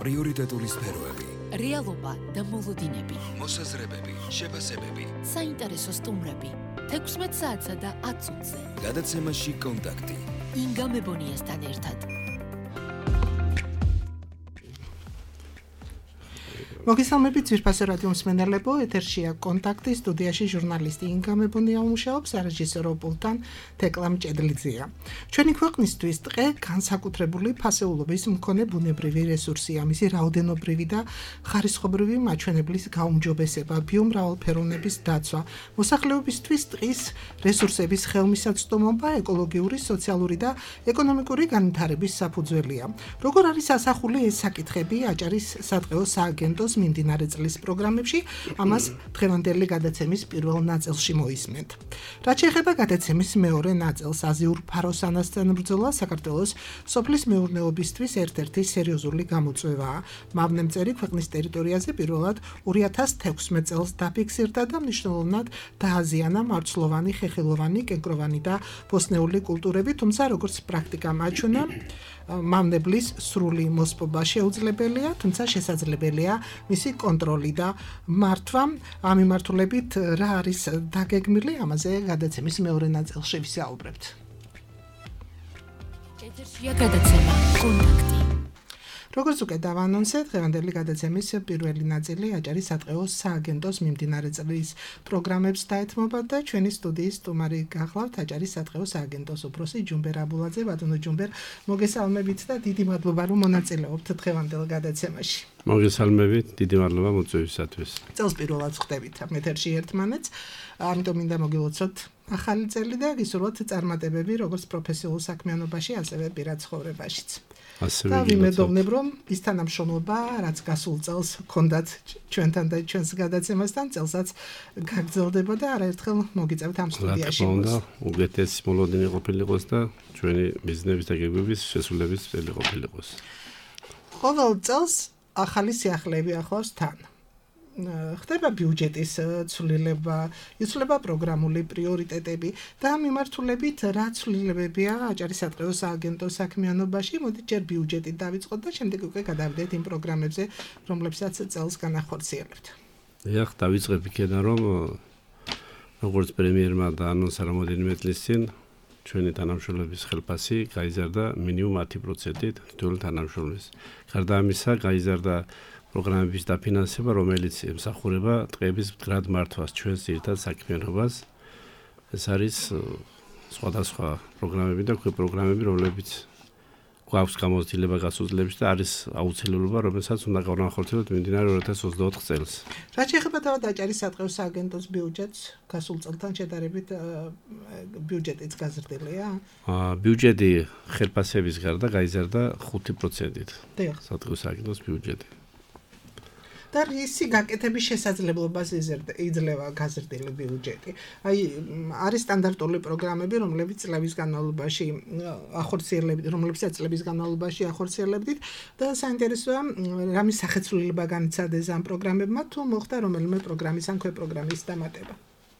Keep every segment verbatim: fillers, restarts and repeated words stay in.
პრიორიტეტული სფეროები, რეალობა და მოლოდინები, მოსაზრებები, შეფასებები, საინტერესო სტუმრები, თექვსმეტ საათსა და ათ წუთზე. გადაცემაში კონტაქტი. ინგა მებონიასთან ერთად. მოგესალმებით ძვირფასო რადიო მსმენელებო, ეთერშია კონტაქტი, სტუდიაში ჟურნალისტი ინგა მებონია უმუშაობს, რეჟისორო პულტთან თეკლა მჭედლიძეა. ჩვენი ქვეყნისთვის ტყე განსაკუთრებული ფასეულობის მქონე ბუნებრივი რესურსია, მისი რაოდენობრივი და ხარისხობრივი მაჩვენებლის გაუმჯობესება, ბიომრავალფეროვნების დაცვა, მოსახლეობისთვის ტყის რესურსების ხელმისაწვდომობა, ეკოლოგიური, სოციალური და ეკონომიკური განვითარების საფუძველია. როგორ არის ასახული ეს საკითხები აჭარის სადღეო სააგენტოს მიმდინარე წლის პროგრამებში, ამას დღევანდელი გადაცემის პირველ ნაწილში მოისმენთ. რაც შეეხება გადაცემის მეორე ნაწილს, აზიურ ფაროსანასთან ბრძოლა საქართველოს სოფლის მეურნეობისთვის ერთ-ერთი სერიოზული გამოწვევაა. მავნემწერი ქვეყნის ტერიტორიაზე პირველად ორი ათას თექვსმეტ წელს დაფიქსირდა და მნიშვნელოვნად დააზიანა მარცვლოვანი, ხეხილოვანი, კენკროვანი და ბოსტნეული კულტურები, თუმცა როგორც პრაქტიკა მაჩვენა, მავნებლის სრული მოსპობა შეუძლებელია, თუმცა შესაძლებელია მისი კონტროლი და მართვა. ამ მიმართულებით რა არის დაგეგმილი, ამაზე გადაცემის მეორე ნაწილში ვისაუბრებთ. ეთერშია გადაცემა კონტაქტი. როგორც უკვე დავანონსეთ, დღევანდელი გადაცემის პირველი ნაწილი აჭარის სადღეო სააგენტოს მიმდინარე წლის პროგრამებს დაეთმობა და ჩვენი სტუდიის სტუმარი გახლავთ აჭარის სადღეო სააგენტოს უფროსი ჯუმბერ აბულაძე. ბატონო ჯუმბერ, მოგესალმებით და დიდი მადლობა რომ მონაწილეობთ დღევანდელ გადაცემაში. მოგესალმებით, დიდი მადლობა მოწვევისათვის. წელს პირველად ხვდებით ამ ეთერში ერთმანეთს, ამიტომ მინდა მოგილოცოთ ახალი წელი და გისურვოთ წარმატებები როგორც პროფესიულ საქმიანობაში, ასევე პირად ცხოვრებაშიც. და ვიმედოვნებ, რომ ის თანამშრომლობა, რაც გასულ წელს ჰქონდათ ჩვენთან და ჩვენს გადაცემასთან, წელსაც გაგრძელდება და არაერთხელ მოგიწევთ ამ სტუდიაში. რა თქმა უნდა, უკეთესი მოლოდინი ყოფილიყოს და ჩვენი ბიზნესის და გეგმების შესრულების წელი ყოფილიყოს. ყოველ წელს ახალი სიახლეები ახლავს თან. ხდება ბიუჯეტის ცვლილება, იცვლება პროგრამული პრიორიტეტები და ამ მიმართულებით რა ცვლილებებია აჭარის სადღეო სააგენტოს საქმიანობაში, მოდით ჯერ ბიუჯეტით დავიწყოთ და შემდეგ უკვე გადავიდეთ იმ პროგრამებზე, რომლებსაც წელს განახორციელებთ. ეხ, დავიწყებ იქიდან, რომ როგორც პრემიერმა დაანონსა რამოდენიმე წლის წინ, ჩვენი თანამშრომლების ხელფასი გაიზარდა მინიმუმ ათი პროცენტით თითოეული თანამშრომლის. გარდა ამისა, გაიზარდა პროგრამების დაფინანსება, რომელიც ემსახურება ტყეების მდგრად მართვას, ჩვენს ძირითად საქმიანობას. ეს არის სხვადასხვა პროგრამები და ქვე პროგრამები, რომლებიც გვაქვს გამოცდილება გასულ წლებში და არის აუცილებლობა, რომელსაც უნდა გავანახორციელოთ მიმდინარე ორი ათას ოცდაოთხ წელს. რაც შეეხება თავად აჭარის სადღეო სააგენტოს ბიუჯეტს, გასულ წელთან შედარებით ბიუჯეტიც გაზრდილია? ბიუჯეტი ხელფასების გარდა გაიზარდა ხუთი პროცენტით. დიახ. სადღეო სააგენტოს ბიუჯეტი. და რისი გაკეთების შესაძლებლობას იძლევა გაზრდილი ბიუჯეტი. აი, არის სტანდარტული პროგრამები, რომლებიც წლების განმავლობაში ახორციელებდით, რომლებსაც წლების განმავლობაში ახორციელებდით და საინტერესოა, რამის სახეცვლილება განიცადეს ამ პროგრამებმა, თუ მოხდა რომელიმე პროგრამის ან ქვეპროგრამის დამატება.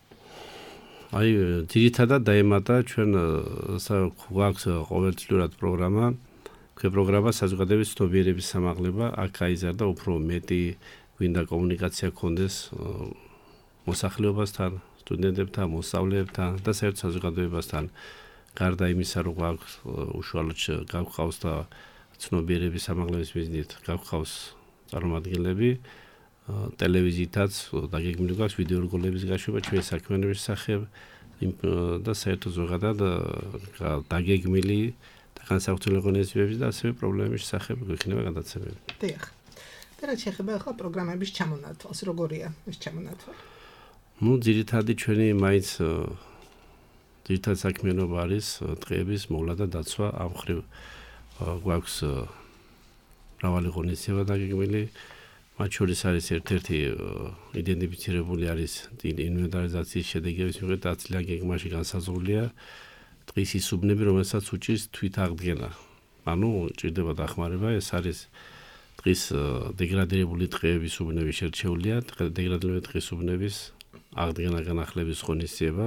აი, ძირითადად დაემატა ჩვენ გვაქვს ყოველწლიურად პროგრამა, ქვეპროგრამა საზოგადოების ცნობიერების სამაღლება, აქ გაიზარდა უფრო მეტი გვინდა კომუნიკაცია გქონდეს მოსახლეობასთან, სტუდენტებთან, მოსწავლეებთან და საერთოდ საზოგადოებასთან. გარდა იმისა, რომ გვაქვს უშუალოდ გავყავს და ცნობიერების სამაღლების მიზნით გავყავს წარმომადგენლები, ტელევიზიითაც დაგეგმილი გვაქვს ვიდეო რგოლების გაშვება ჩვენი საქმიანობის შესახებ და საერთოდ ზოგადად დაგეგმილი და განსაკუთრებული ღონისძიებების და ასევე პრობლემების შესახებ გვექნება გადაცემები. დიახ. და რაც შეეხება ახლა პროგრამების ჩამონათვალს, როგორია ეს ჩამონათვალი? ნუ ძირითადი ჩვენი მაინც ძირითადი საქმიანობა არის ტყეების მოვლა და დაცვა. ამ მხრივ გვაქვს მრავალი ღონისძიება დაგეგმილი. მათ შორის არის ერთ-ერთი იდენტიფიცირებული არის ინვენტარიზაციის შედეგების მიხედვით ათწლიან გეგმაში განსაზღვრულია ტყის ის უბნები, რომელსაც უჭირს თვითაღდგენა. ანუ ჭირდება დახმარება, ეს არის ტყის დეგრადირებული ტყეების უბნების შერჩეულია, დეგრადირებული ტყის უბნების აღდგენა განახლების ღონისძიება.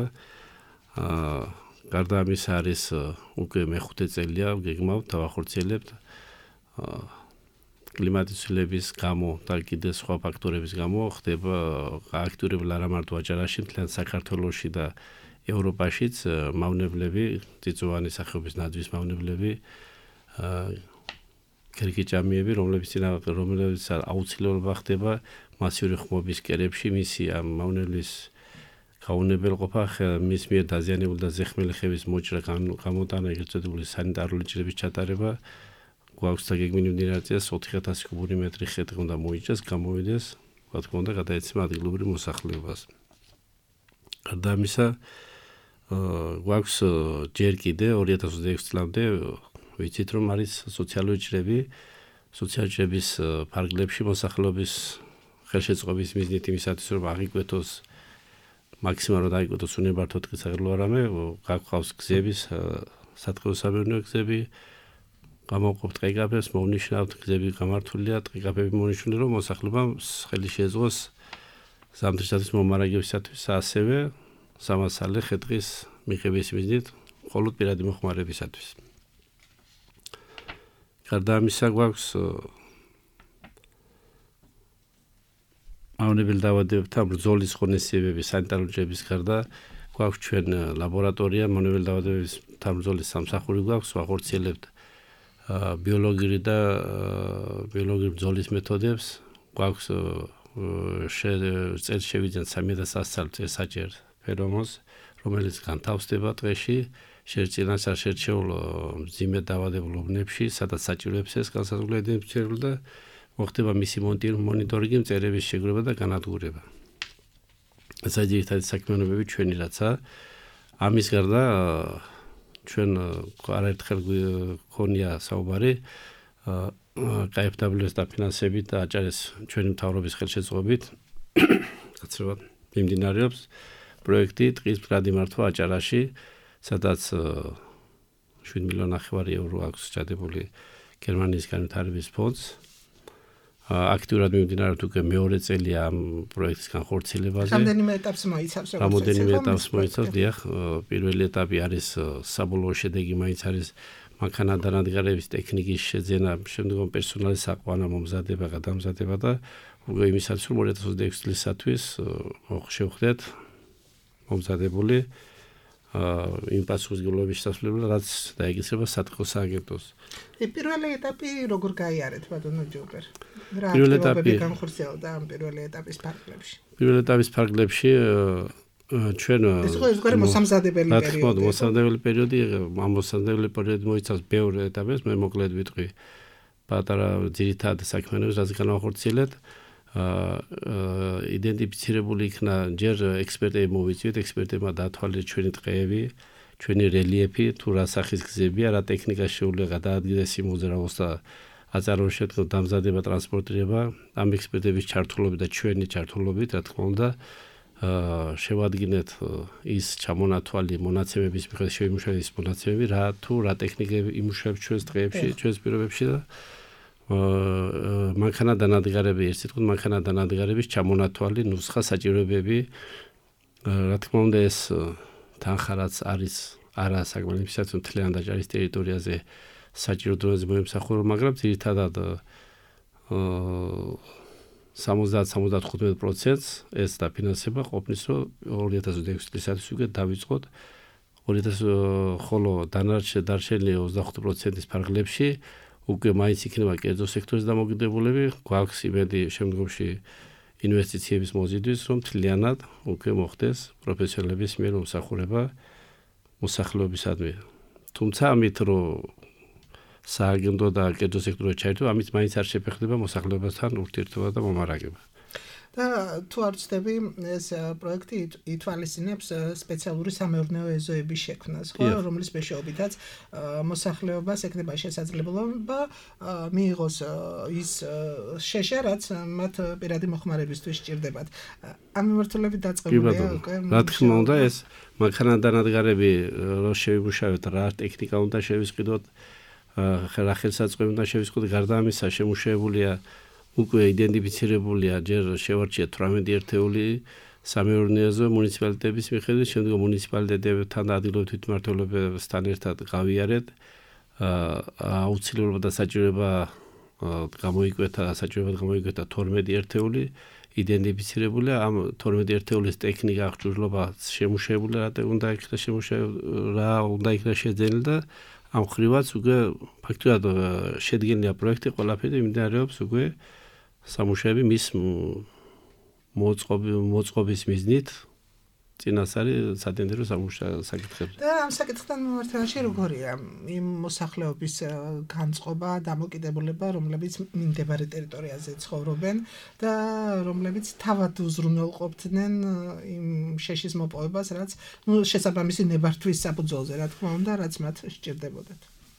გარდა ამისა არის უკვე მეხუთე წელია გეგმავთ, დავახორციელებთ კლიმატის ცვლილების გამო და კიდე სხვა ფაქტორების გამო ხდება აქტიურებულ არა მარტო აჭარაში, მთლიან საქართველოში და ევროპაშიც მავნებლები, წიწვოვანი სახეობის ნაძვის მავნებლები, ქერქიჭამიები, რომლებიც რომლებიც აუცილებლობა ხდება მასიური ხმობის კერებში მისი ამ მავნებლის გაუნებელყოფა, მის მიერ დაზიანებული და ზეხმელი ხევის მოჭრა გამოტანა, ეგრეთ წოდებული სანიტარული ჭრების ჩატარება, გვაქვს და გეგმილი მინერალიზაციას ოთხი ათასი კუბური მეტრი ხე უნდა მოიჭრას, გამოვიდეს, რა თქმა უნდა, გადაეცემა ადგილობრივ მოსახლეობას. გარდა ამისა, გვაქვს ჯერ კიდე ორი ათას ოცდაექვსი წლამდე ვიცით რომ არის სოციალური ჭრები, სოციალური ჭრების ფარგლებში მოსახლეობის ხელშეწყობის მიზნით იმისათვის რომ აღიკვეთოს მაქსიმალურად აიკვეთოს უნებართო ტყის აღრლო არამე, გაგყავს გზების, სათხილო-სამეურნეო გზები, გამოვყოფთ ტყეკაპებს, მოვნიშნავთ გზები გამართულია, ტყეკაპები მოვნიშნული რომ მოსახლეობამ ხელი შეეწყოს ზამთრისათვის მომარაგებისათვის, ასევე სამასალე ხე-ტყის მიღების მიზნით, მხოლოდ პირადი მოხმარებისათვის. გარდა ამისა გვაქვს მავნებელ დაავადებებთან ბრძოლის ღონისძიებები სანიტარული ჭრების გარდა გვაქვს ჩვენ ლაბორატორია მავნებელ დაავადებებთან ბრძოლის სამსახური გვაქვს, ვახორციელებთ ბიოლოგიური და ბიოლოგიური ბრძოლის მეთოდებს, გვაქვს წელს შევიძენთ სამი ათას წელს საჭერ ფერომონს, რომელიც განთავსდება ტყეში, შერწილას არ შერჩეულ მძიმე დაავადებულ უბნებში, სადაც საჭიროებს ეს განსაზღვრული იდენტიფიცირებული და მოხდება მისი მონიტორინგი, მწერების შეგროვება და განადგურება. ეს არის ერთად საქმიანობები ჩვენი რაცა. ამის გარდა ჩვენ არაერთხელ გქონია საუბარი კა ეფ დაბლიუ ეს დაფინანსებით და აჭარის ჩვენი მთავრობის ხელშეწყობით გაცრუებად მიმდინარეობს პროექტი ტყის მდგრადი მართვა აჭარაში, სადაც შვიდ მილიონი ნახევარი ევრო აქვს ჩადებული გერმანიის განვითარების ფონდს. აქტიურად მიმდინარეობს უკვე მეორე წელია ამ პროექტის განხორციელებაზე. რამდენიმე ეტაპს მოიცავს? რამდენიმე ეტაპს მოიცავს, დიახ, პირველი ეტაპი არის საბოლოო შედეგი მაინც არის მანქანადანადგარების ტექნიკის შეძენა, შემდგომ პერსონალის საყვანა მომზადება, გადამზადება და უკვე იმისათვის რომ ორი ათას ოცდაექვსი წლისათვის შევხვდეთ მომზადებული იმ პასუხისმგებლობის შესრულება, რაც დაეკისრება სათხილო სააგენტოს. პირველი ეტაპი როგორ გაიარეთ, ბატონო ჯობერ? რა პირველი ეტაპი განხორციელდა ამ პირველი ეტაპის ფარგლებში? პირველი ეტაპის ფარგლებში ჩვენ ეს ხო ეს მოსამზადებელი პერიოდი. რა თქმა უნდა, მოსამზადებელი პერიოდი, ამ მოსამზადებელი პერიოდი მოიცავს ბევრ ეტაპებს, მე მოკლედ ვიტყვი პატარა ძირითად საქმიანობას, რაც განახორციელეთ. იდენტიფიცირებული იქნა ჯერ ექსპერტები მოვიწვიეთ, ექსპერტებმა დაათვალიერეს ჩვენი ტყეები, ჩვენი რელიეფი, თუ რა სახის გზებია, რა ტექნიკა შეუძლია გადაადგილდეს იმ მოძრაობას და აწარმოოს შედგება დამზადება, ტრანსპორტირება, ამ ექსპერტების ჩართულობით და ჩვენი ჩართულობით, რა თქმა უნდა, შევადგინეთ ის ჩამონათვალი მონაცემების მიხედვით შევიმუშავეთ ის მონაცემები, რა თუ რა ტექნიკები იმუშავებს ჩვენს ტყეებში, ჩვენს პირობებში და მანქანადანადგარები, ერთ სიტყვით მანქანადანადგარების ჩამონათვალი, ნუსხა, საჭიროებები, რა თქმა უნდა ეს თანხა რაც არის არა საკმაოდ ისეთ მთლიან აჭარის ტერიტორიაზე საჭირო დონეზე მოემსახურება, მაგრამ ძირითადად სამოცდაათ სამოცდათხუთმეტ პროცენტს ეს დაფინანსება ყოფნის, რომ ორი ათას ოცდაექვსი წლისათვის უკვე დავიწყოთ. ორი ათას ხოლო დანარჩენი ოცდახუთი პროცენტის ფარგლებში უკვე მაინც იქნება კერძო სექტორის დამოკიდებულები, გვაქვს იმედი შემდგომში ინვესტიციების მოზიდვის, რომ მთლიანად უკვე მოხდეს პროფესიონალების მიერ მომსახურება მოსახლეობისადმი. თუმცა ამით რომ სააგენტო და კერძო სექტორი ჩაერთო, ამით მაინც არ შეფეხდება მოსახლეობასთან ურთიერთობა და მომარაგება. და თუ არ ვცდები, ეს პროექტი ითვალისწინებს სპეციალური სამეურნეო ეზოების შექმნას, ხო, რომლის მეშვეობითაც მოსახლეობას ექნება შესაძლებლობა მიიღოს ის შეშა, რაც მათ პირადი მოხმარებისთვის სჭირდებათ. ამ მიმართულებით დაწყებულია უკვე. რა თქმა უნდა, ეს მანქანადანადგარები რო შევიმუშავეთ, რა ტექნიკა უნდა შევისყიდოთ, რა ხელსაწყოები უნდა შევისყიდოთ, გარდა ამისა შემუშავებულია უკვე იდენტიფიცირებულია ჯერ შევარჩიეთ თვრამეტი ერთეული სამეურნეოზე მუნიციპალიტეტების მიხედვით, შემდგომ მუნიციპალიტეტებთან და ადგილობრივ თვითმმართველობასთან ერთად გავიარეთ აუცილებლობა და საჭიროება გამოიკვეთა საჭიროებად გამოიკვეთა თორმეტი ერთეული იდენტიფიცირებულია ამ თორმეტი ერთეულის ტექნიკა აღჭურვილობა შემუშავებული რა უნდა იქნება შემუშავებული რა უნდა იქნება შეძენილი და ამ ხრივაც უკვე ფაქტურად შედგენილია პროექტი ყველაფერი მიმდინარეობს უკვე სამუშაოები მის მოწყობის მიზნით წინასწარი სატენდერო საკითხებზე. და ამ საკითხთან მიმართებაში როგორია იმ მოსახლეობის განწყობა, დამოკიდებულება, რომლებიც მიმდებარე ტერიტორიაზე ცხოვრობენ და რომლებიც თავად უზრუნველყოფდნენ იმ შეშის მოპოვებას, რაც ნუ შესაბამისი ნებართვის საფუძველზე, რა თქმა უნდა, რაც მათ სჭირდებოდათ.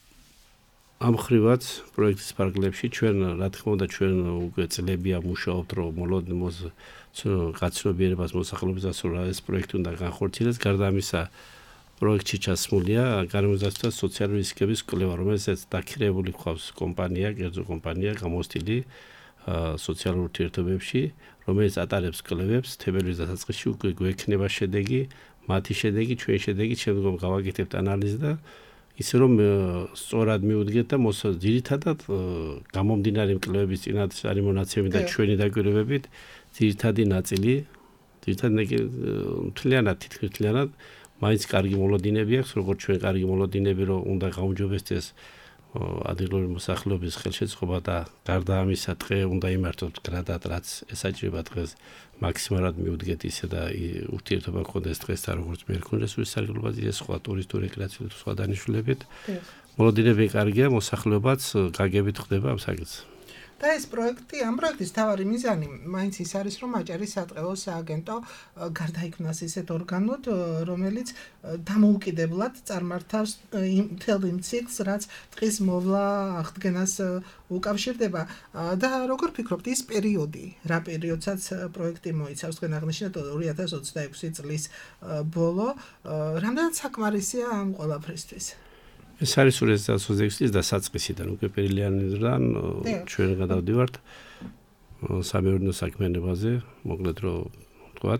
ამ ხრივაც პროექტის ფარგლებში ჩვენ რა თქმა უნდა ჩვენ უკვე წლებია მუშაობთ რომ მოლოდინოს გაცნობიერებას მოსახლეობის ასულ ეს პროექტი უნდა განხორციელდეს გარდა ამისა პროექტში ჩასმულია გარემოსდაცვა სოციალური რისკების კვლევა რომელსაც დაქირავებული გვყავს კომპანია კერძო კომპანია გამოსტილი სოციალურ ურთიერთობებში რომელიც ატარებს კვლევებს თებერვლის დასაწყისში უკვე გვექნება შედეგი მათი შედეგი ჩვენი შედეგი შემდგომ გავაკეთებთ ანალიზს და ისე რომ სწორად მიუდგეთ და ძირითადად გამომდინარე კვლევების წინასწარი მონაცემები და ჩვენი დაკვირვებებით ძირითადი ნაწილი ძირითადად მთლიანად თითქმის მთლიანად მაინც კარგი მოლოდინები აქვს როგორც ჩვენ კარგი მოლოდინები რომ უნდა გაუმჯობესდეს ადგილობრივი მოსახლეობის ხელშეწყობა და გარდა ამისა დღე უნდა იმართოთ გრადად რაც ესაჭირება დღეს მაქსიმალურად მიუდგეთ ისე და ურთიერთობა გქონდეს დღესთან როგორც მე გქონდეს სარგებლობაზე ეს სხვა ტურისტული რეკრეაციულ სხვა დანიშნულებით მოლოდინები კარგია მოსახლეობაც გაგებით ხდება ამ საკითხს და ეს პროექტი, ამ პროექტის თავარი მიზანი მაინც ის არის, რომ აჭარის სატყეო სააგენტო გარდაიქმნას ისეთ ორგანოდ, რომელიც დამოუკიდებლად წარმართავს მთელ იმ ციკლს, რაც ტყის მოვლა აღდგენას უკავშირდება და როგორ ფიქრობთ, ის პერიოდი, რა პერიოდსაც პროექტი მოიცავს, თქვენ აღნიშნეთ ორი ათას ოცდაექვსი წლის ბოლო, რამდენად საკმარისია ამ ყველაფრისთვის? ეს არის ორი ათას ოცდაექვსი წლის დასაწყისიდან უკვე პერილიანიდან ჩვენ გადავდივართ სამეურნეო საქმიანობაზე მოკლედ რომ ვთქვათ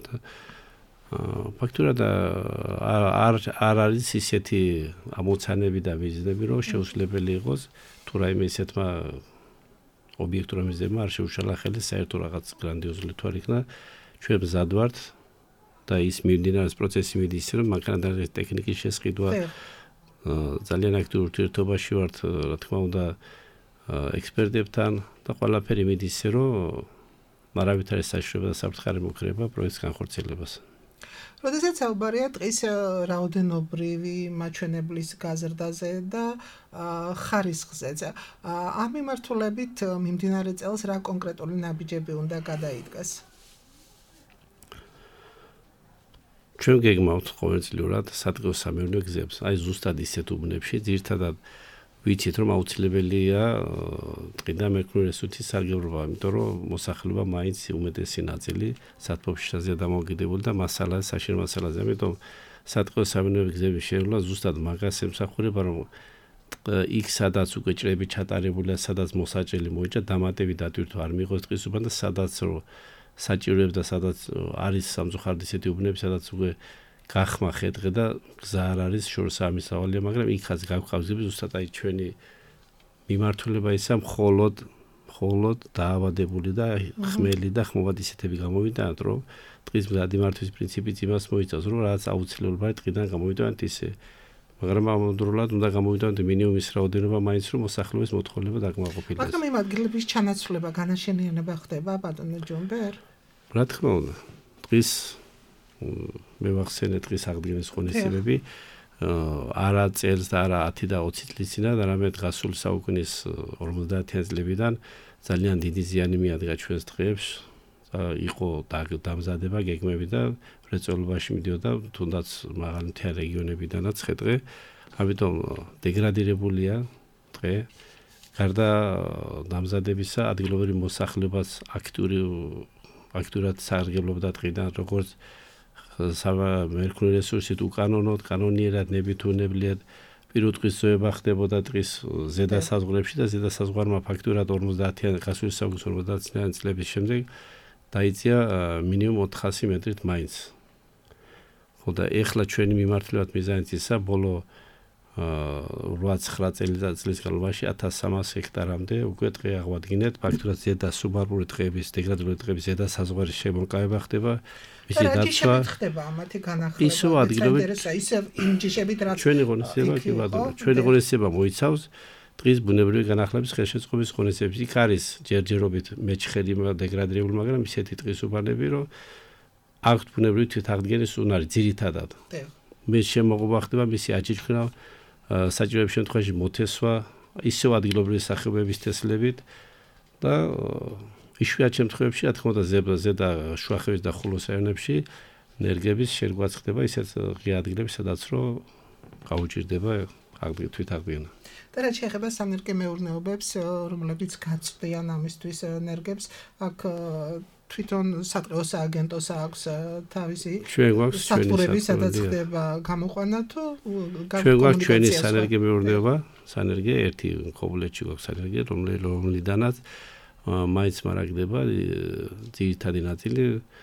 ფაქტურად არ არ არის ისეთი ამოცანები და ვიზიტები რომ შეუძლებელი იყოს თუ რაიმე ისეთმა ობიექტურ მიზნებმა არ შეუშალა ხელი საერთო რაღაც გრანდიოზული თუ არ იქნა ჩვენ მზად ვართ და ის მიმდინარეობს პროცესი მიდის ისე რომ მანქანათმშენებლობის ტექნიკის შესყიდვა ძალიან აქტიურ ურთიერთობაში ვართ, რა თქმა უნდა, ექსპერტებთან და ყველაფერი მიდის ისე, რომ არავით არის საშუალება და საფრთხე მოკრება პროექტის განხორციელებას. როდესაც საუბარია ტყის რაოდენობრივი მაჩვენებლის გაზრდაზე და ხარისხზეც, ამ მიმართულებით მიმდინარე წელს რა კონკრეტული ნაბიჯები უნდა გადაიდგას? ჩვენ გეგმავთ ყოველწლიურად სატყეო სამეურნეო გზებს. აი ზუსტად ისეთ უბნებში ძირითადად ვიცით რომ აუცილებელია ტყიდან მერქნული რესურსის სარგებლობა, იმიტომ რომ მოსახლეობა მაინც უმეტესი ნაწილი სათბობშია დამოკიდებული და მასალა საშირო მასალაზე. ამიტომ სატყეო სამეურნეო გზების შერულა ზუსტად მაგას ემსახურება, რომ იქ სადაც უკვე ჭრები ჩატარებულია, სადაც მოსაჭრელი მოიჭრა, დამატები დატვირთვა არ მიიღოს ტყის უბანი და სადაც რომ საჭიროებს და სადაც არის სამწუხაროდ ისეთი უბნები, სადაც უკვე გახმა ხედღე და გზა არ არის შორს ამის ავალია, მაგრამ იქაც გავყავს ზუსტად აი ჩვენი მიმართულება ისა მხოლოდ მხოლოდ დაავადებული და ხმელი და ხმოვანი ისეთები გამოვიდანთ, რომ ტყის მიმართვის პრინციპიც იმას მოიცავს, რომ რაც აუცილებლობა ტყიდან გამოვიდანთ ისე მაგრამ ამავდროულად უნდა გამოვიდანთ მინიმუმ ის რაოდენობა მაინც რომ მოსახლეობის მოთხოვნილება დაკმაყოფილდეს. მაგრამ იმ ადგილების ჩანაცვლება, განაშენიანება ხდება ბატონო ჯონბერ? რა თქმა უნდა. ტყის მე ვახსენე ტყის აღდგენის ღონისძიებები არა წელს და არა ათი და ოცი წლის წინათ, არამედ გასული საუკუნის ორმოცდაათიან წლებიდან ძალიან დიდი ზიანი მიადგა ჩვენს ტყეებს. იყო დამზადება გეგმები და მრეწველობაში მიდიოდა თუნდაც მაღალი მთიან რეგიონებიდანაც ხეთყე. ამიტომ დეგრადირებულია ტყე. გარდა დამზადებისა ადგილობრივი მოსახლეობას აქტიური აქტიურად სარგებლობდა ტყიდან, როგორც მერქნული რესურსით უკანონოდ, კანონიერად, ნებითუნებლიად პირუტყვის ზოება ხდებოდა ტყის ზედა საზღვრებში და ზედა საზღვარმა ფაქტურად ორმოცდაათიან გასული საუკუნის ორმოცდაათიან წლების შემდეგ დაიწია მინიმუმ ოთხასი მეტრით მაინც. ხო და ეხლა ჩვენი მიმართულებად მიზანიც ისა, ბოლო რვა-ცხრა წელიწადის განმავლობაში ათას სამას ჰექტარამდე უკვე ტყე აღვადგინეთ. ფაქტურად ზედა სუბარბული ტყეების, დეგრადირებული ტყეების ზედა საზღვარის შემოკავება ხდება. მისი დაცვა ხდება ამათი განახლება. ისო ადგილობრივ ისე იმ ჯიშებით რაც ჩვენი ღონისძიება კი ბატონო, ჩვენი ღონისძიება მოიცავს ტყის ბუნებრივი განახლების ხელშეწყობის ღონისძიების. იქ არის ჯერჯერობით მეჩხერი დეგრადირებული, მაგრამ ისეთი ტყის უბანები, რომ აქვთ ბუნებრივი თვითაღდგენის უნარი ძირითადად. მე შემოღობა ხდება მისი აჯიჯქნა საჭიროების შემთხვევაში მოთესვა ისევ ადგილობრივი სახეობების თესლებით და იშვიათ შემთხვევებში რა თქმა უნდა ზედა შუახევის და ხულოს რაიონებში ნერგების შერგვაც ხდება ისეთ ღია ადგილები სადაც რომ გაუჭირდება თვითაღდგენა. და რაც შეეხება სანერგე მეურნეობებს, რომლებიც გაწვდიან ამისთვის ნერგებს, აქ თვითონ სატყეო სააგენტოს აქვს თავისი სათბურები, სადაც ხდება გამოყვანა თუ ჩვენ გვაქვს ჩვენი სანერგე მეურნეობა, სანერგე ერთი ქობულეთში გვაქვს სანერგე, რომლიდანაც მაინც მარაგდება ძირითადი ნაწილი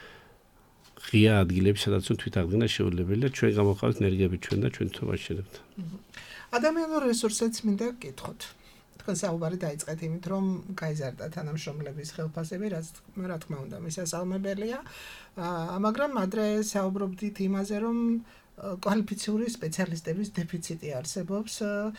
ღია ადგილები, სადაც თვითაღდგენა შეუძლებელია. ჩვენ გამოყავთ ნერგები ჩვენ და ჩვენ თვითონ ვაშენებთ. ადამიანურ რესურსებს მინდა გკითხოთ. თქვენ საუბარი დაიწყეთ იმით, რომ გაიზარდა თანამშრომლების ხელფასები, რაც რა თქმა უნდა მისასალმებელია, მაგრამ ადრე საუბრობდით იმაზე, რომ კვალიფიციური სპეციალისტების დეფიციტი არსებობს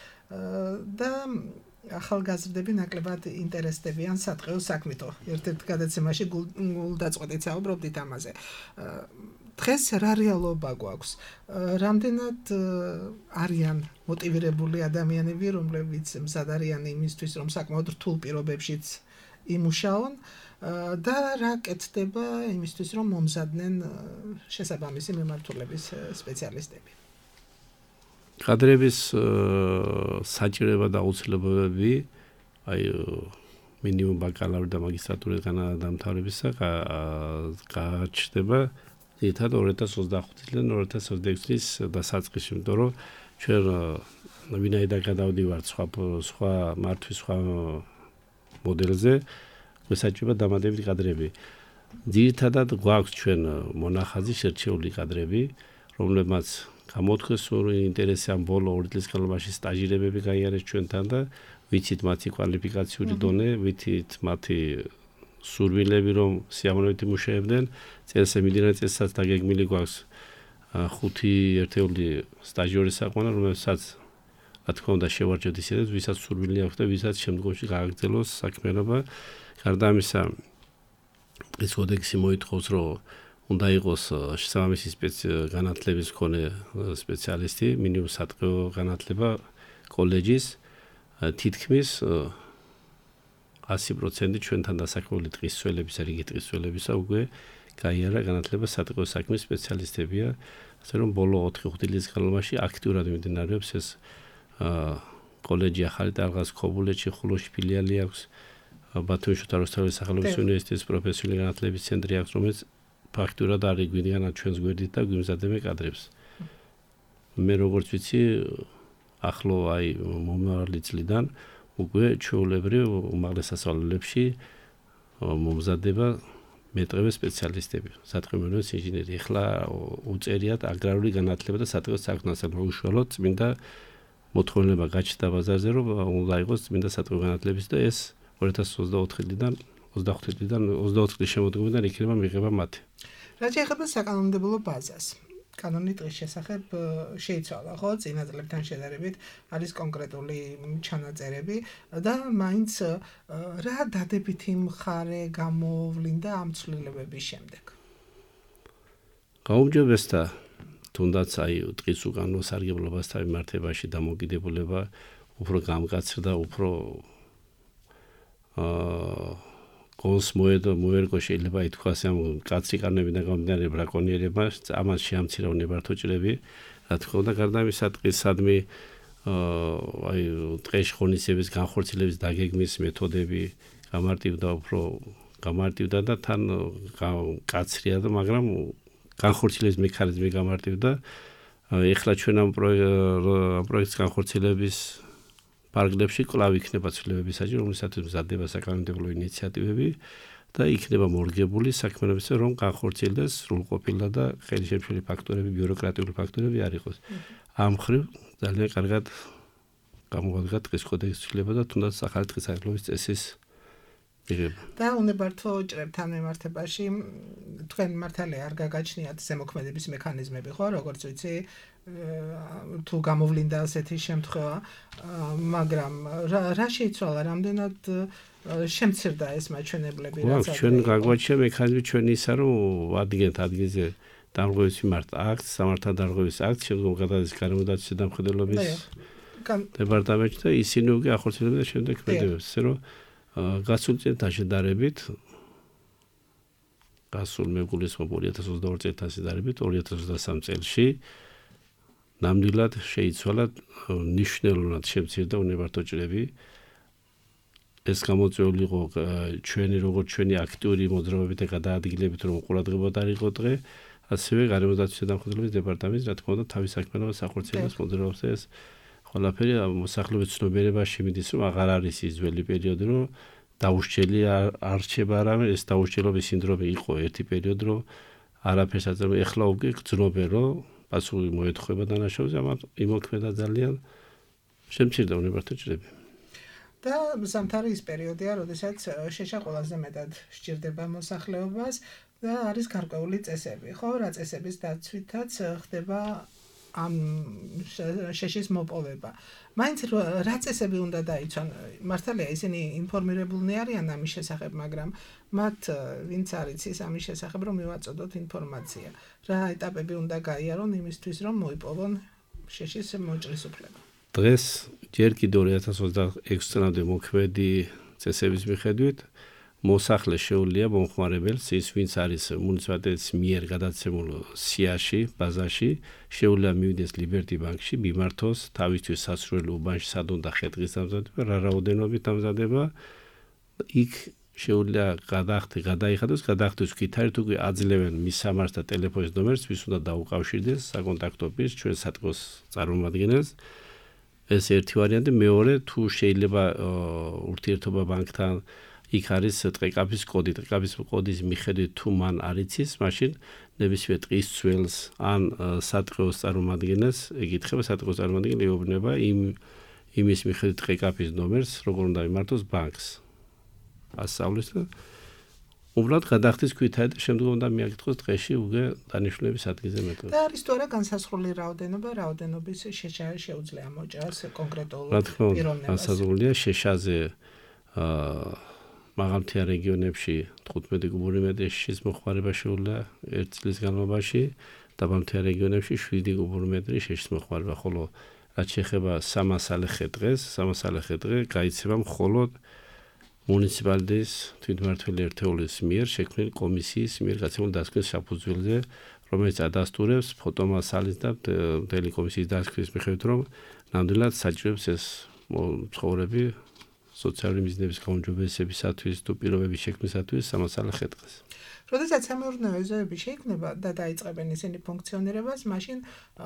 და ახალგაზრდები ნაკლებად ინტერესდებიან სატყეო საქმითო. ერთ-ერთ გადაცემაში გულდაწყვეტით საუბრობდით ამაზე. დღეს რა რეალობა გვაქვს? რამდენად არიან მოტივირებული ადამიანები, რომლებიც მზად არიან იმისთვის, რომ საკმაოდ რთულ პირობებშიც იმუშაონ და რა კეთდება იმისთვის, რომ მომზადდნენ შესაბამისი მიმართულების სპეციალისტები. კადრების საჭიროება და აუცილებლობები, აი მინიმუმ ბაკალავრი და მაგისტრატურის განმთავრებისა გაჩნდება ერთად ორი ათას ოცდახუთიდან ორი ათას ოცდაექვსი წლის დასაწყისში, იმიტომ რომ ჩვენ ვინაიდან გადავდივართ სხვა სხვა მართვის სხვა მოდელზე, გვესაჭიროება დამატებითი კადრები. ძირითადად გვაქვს ჩვენ მონახაზი შერჩეული კადრები, რომლებმაც გამოთქვეს სრული ინტერესი ამ ბოლო ორი წლის განმავლობაში სტაჟირებები გაიარეს ჩვენთან და ვიცით მათი კვალიფიკაციური დონე, ვიცით მათი სურვილები რომ სიამოვნებით იმუშავებდნენ. წელს მიმდინარე წელსაც დაგეგმილი გვაქვს ხუთი ერთეული სტაჟიორი საყვანა, რომელსაც რა თქმა უნდა შევარჯოთ ისედაც, ვისაც სურვილი აქვს და ვისაც შემდგომში გააგრძელოს საქმიანობა. გარდა ამისა, ეს კოდექსი მოითხოვს, რომ უნდა იყოს შესაბამისი განათლების მქონე სპეციალისტი, მინიმუმ სატყეო განათლება კოლეჯის თითქმის ასი პროცენტი ჩვენთან დასაქმებული ტყის ცველების, რიგი ტყის ცველებისა უკვე გაიარა განათლება სატყეო საქმის სპეციალისტებია, ასე რომ ბოლო ოთხი ხუთი წლის განმავლობაში აქტიურად მიმდინარეობს ეს კოლეჯი ახალი დარღას ქობულეთში, ხულოში ფილიალი აქვს, ბათუმის შოთა რუსთაველის სახელობის უნივერსიტეტის პროფესიული განათლების ცენტრი აქვს, რომელიც ფაქტურად არის გვინდიან ჩვენს გვერდით და გვიმზადებენ კადრებს. მე როგორც ვიცი, ახლო აი მომავალი წლიდან უკვე ჩვეულებრივ უმაღლეს სასწავლებლებში მომზადება მეტყევე სპეციალისტები, სატყეო მეურნეობის ინჟინერი. ეხლა უწერიათ აგრარული განათლება და სატყეო საქმიანობა, უშუალოდ წმინდა მოთხოვნილება გაჩნდა ბაზარზე, რომ უნდა იყოს წმინდა სატყეო განათლების და ეს ორი ათას ოცდაოთხი წლიდან ოცდახუთი წლიდან ოცდაოთხი წლის შემოდგომიდან იქნება მიღება მათი. რა შეეხება საკანონმდებლო ბაზას? კანონი ტყის შესახებ შეიცვალა, ხო? წინა წლებთან შედარებით არის კონკრეტული ჩანაწერები და მაინც რა დადებითი მხარე გამოვლინდა ამ ცვლილებების შემდეგ? გაუმჯობესდა თუნდაც აი ტყის უკანონო სარგებლობასთან მიმართებაში დამოკიდებულება უფრო გამკაცრდა, უფრო აა გონს მოედო მოერგო შეიძლება ითქვას ამ კაცრი კანონებიდან გამომდინარე ბრაკონიერება, ამას შეამცირა უნებართოჭრები, რა თქმა უნდა, გარდა ამისა ტყისადმი აი ტყეში ღონისძიების განხორციელების დაგეგმის მეთოდები გამარტივდა, უფრო გამარტივდა და თან კაცრია და მაგრამ განხორციელების მექანიზმი გამარტივდა. ეხლა ჩვენ ამ პროექტის განხორციელების პარკლებში კვლავ იქნება ცვლილებების საჭირო, რომლისათვის მზადდება საკანონმდებლო ინიციატივები და იქნება მორგებული საქმიანობისა, რომ განხორციელდეს სრულყოფილად და ხელშემშლელი ფაქტორები, ბიუროკრატიული ფაქტორები არ იყოს. ამ მხრივ ძალიან კარგად გამოადგა დღის კოდექსის ცვლილება და თუნდაც ახალი დღის აღრმოვის წესის მიღება. და უნებართო ჭრებთან მიმართებაში თქვენ მართალია არ გაგაჩნიათ ზემოქმედების მექანიზმები, ხო, როგორც ვიცი, თუ გამოვლინდა ასეთი შემთხვევა, მაგრამ რა შეიცვალა, რამდენად შემცირდა ეს მაჩვენებლები, რაც ჩვენ გაგვაჩნია მექანიზმი ჩვენ ისა რომ ადგენთ ადგილზე დამრღვევის მიმართ აქტს, სამართალდამრღვევის აქტს, შემდგომ გადადის გარემოდაცვის დამხედველობის დეპარტამენტში და ისინი უკვე ახორციელებენ და შემდეგ ქმედებებს, ისე რომ გასულ წელთან შედარებით გასულ მეგულისხმობ ორი ათას ოცდაორი წელთან შედარებით ორი ათას ოცდასამი წელში ნამდვილად შეიცვალა მნიშვნელოვნად შემცირდა უნებართო ჭრები. ეს გამოწვეული იყო ჩვენი როგორც ჩვენი აქტიური მოძრაობებით და გადაადგილებით რომ ყურადღება დაიღო დღე, ასევე გარემოდაცვის დამხედველობის დეპარტამენტს რა თქმა უნდა თავის საქმიანობას ახორციელებს მოძრაობს ეს ყველაფერი მოსახლეობის ცნობიერებაში მიდის რომ აღარ არის ის ძველი პერიოდი რომ დაუსჯელი არ რჩება არამედ ეს დაუსჯელობის სინდრომი იყო ერთი პერიოდი რომ არაფერს არ წერენ ეხლა უკვე გძნობენ რომ პასუხი მოეთხოვება დანაშაულზე ამათ იმოქმედა ძალიან შემცირდა უნებართო ჭრები. და ზამთარი ის პერიოდია, როდესაც შეშა ყველაზე მეტად სჭირდება მოსახლეობას და არის გარკვეული წესები, ხო, რა წესების დაცვითაც ხდება ამ შეშის მოპოვება. მაინც რა წესები უნდა დაიცვან? მართალია ისინი ინფორმირებულნი არიან ამის შესახებ, მაგრამ მათ ვინც არ იცის ამის შესახებ რომ მივაწოდოთ ინფორმაცია. რა ეტაპები უნდა გაიარონ იმისთვის რომ მოიპოვონ შეშის მოჭრის უფლება? დღეს ჯერ კიდევ ორი ათას ოცდაექვსი წლამდე მოქმედი წესების მიხედვით მოსახლე შეუძლია მომხმარებელს ის ვინც არის მუნიციპალიტეტის მიერ გადაცემულ სიაში, ბაზაში, შეუძლია მივიდეს ლიბერტი ბანკში, მიმართოს თავისთვის სასურველი უბანში სად უნდა ხე-დღის დამზადება, რა რაოდენობით დამზადება, იქ შეუძლია გადახდი, გადაიხადოს, გადახდის კითარით უკვე აძლევენ მის სამარს და ტელეფონის ნომერს, ვის უნდა დაუკავშირდეს საკონტაქტო პირს, ჩვენ სატყოს წარმომადგენელს. ეს ერთი ვარიანტი, მეორე თუ შეიძლება ურთიერთობა ბანკთან იქ არის ტყეკაპის კოდი, ტყეკაპის კოდის მიხედვით თუ მან არ იცის, მაშინ ნებისმიერ ტყის ცველს ან სატყეოს წარმომადგენელს ეკითხება, სატყეოს წარმომადგენელი ეუბნება იმ იმის მიხედვით ტყეკაპის ნომერს, როგორ უნდა იმართოს ბანკს. ასწავლის და უბრალოდ გადახდის ქვითა და შემდგომ უნდა მიაკითხოს დღეში უკვე დანიშნულების ადგილზე მეტყველება. და არის თუ არა განსაზღვრული რაოდენობა, რაოდენობის შეშა შეუძლია მოჭრას კონკრეტულ პიროვნებას. განსაზღვრულია შეშაზე მაღალმთიან რეგიონებში თხუთმეტი კუბური მეტრი შეშის მოხმარება შეუძლია ერთ წლის განმავლობაში, დაბალმთიან რეგიონებში შვიდი კუბური მეტრი შეშის მოხმარება, ხოლო რაც შეეხება სამასალე ხე-დღეს, სამასალე ხე-დღე გაიცემა მხოლოდ მუნიციპალიტეტის თვითმმართველი ერთეულის მიერ შექმნილი კომისიის მიერ გაცემულ დასკვნის საფუძველზე, რომელიც ადასტურებს ფოტომასალის და მთელი კომისიის დასკვნის მიხედვით, რომ ნამდვილად საჭიროებს ეს ცხოვრები სოციალური მიზნების გაუმჯობესებისათვის თუ პირობების შექმნისათვის სამასალე ხე-დღეს. როდესაც სამეურნეო ეზოები შეიქმნება და დაიწყებენ ისინი ფუნქციონირებას, მაშინ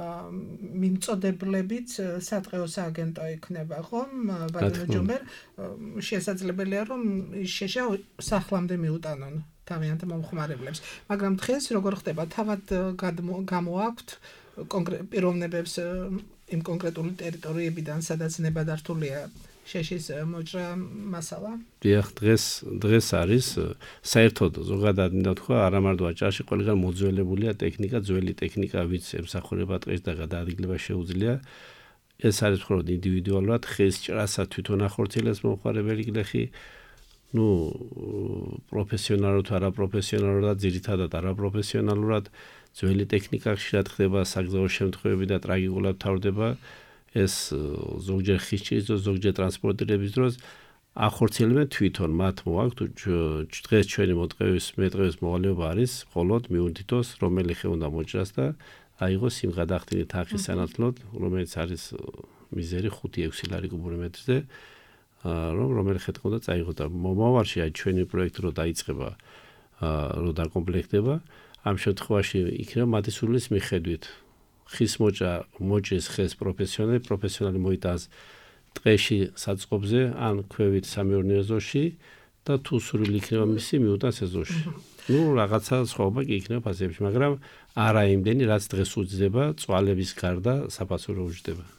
მიმწოდებლებიც სატყეო სააგენტო იქნება, ხომ? ბატონო ჯუმბერ, შესაძლებელია რომ შეშა სახლამდე მიუტანონ თავიანთ მომხმარებლებს, მაგრამ დღეს როგორ ხდება? თავად გამოაქვთ კონკრეტ პიროვნებებს იმ კონკრეტული ტერიტორიებიდან, სადაც ნებადართულია შეშის მოჭრა მასალა? დიახ, დღეს დღეს არის საერთოდ ზოგადად მინდა თქვა, არა მარტო აჭარაში ყველგან მოძველებულია ტექნიკა, ძველი ტექნიკა, ვინც ემსახურება ტყეს და გადაადგილება შეუძლია. ეს არის მხოლოდ ინდივიდუალურად ხეს ჭრასა თვითონ ახორციელებს მომხმარებელი გლეხი, ну, პროფესიონალურად, არაპროფესიონალურად, ძირითადად არაპროფესიონალურად ძველი ტექნიკა ხშირად ხდება საგზაო შემთხვევები და ტრაგიკულად თავდება. ეს ზოგჯერ ხისჭრის დროს, ზოგჯერ ტრანსპორტირების დროს ახორციელებენ თვითონ მათ მოაქვთ დღეს ჩვენი მოტყევის მეტყევის მოვალეობა არის მხოლოდ მიუნდითოს რომელი ხე უნდა მოჭრას და აიღოს იმ გადახდილი თანხის სანაცვლოდ, რომელიც არის მიზერი ხუთი ექვსი ლარი კუბური მეტრზე, რომ რომელი ხე უნდა წაიღო და მომავალში აი ჩვენი პროექტი რო დაიწყება, რო დაკომპლექტდება, ამ შემთხვევაში იქნება მათი სურვილის მიხედვით ხის მოჭრა მოჭრის ხეს პროფესიონალი პროფესიონალი მოიტანს ტყეში საწყობზე ან ქვევით სამეურნეო ეზოში და თუ სურვილი იქნება მისი მიუტანს ეზოში. ну რაღაცა სხვაობა კი იქნება ფასებში, მაგრამ არა იმდენი რაც დღეს უძდება წვალების გარდა საფასურო უჯდება.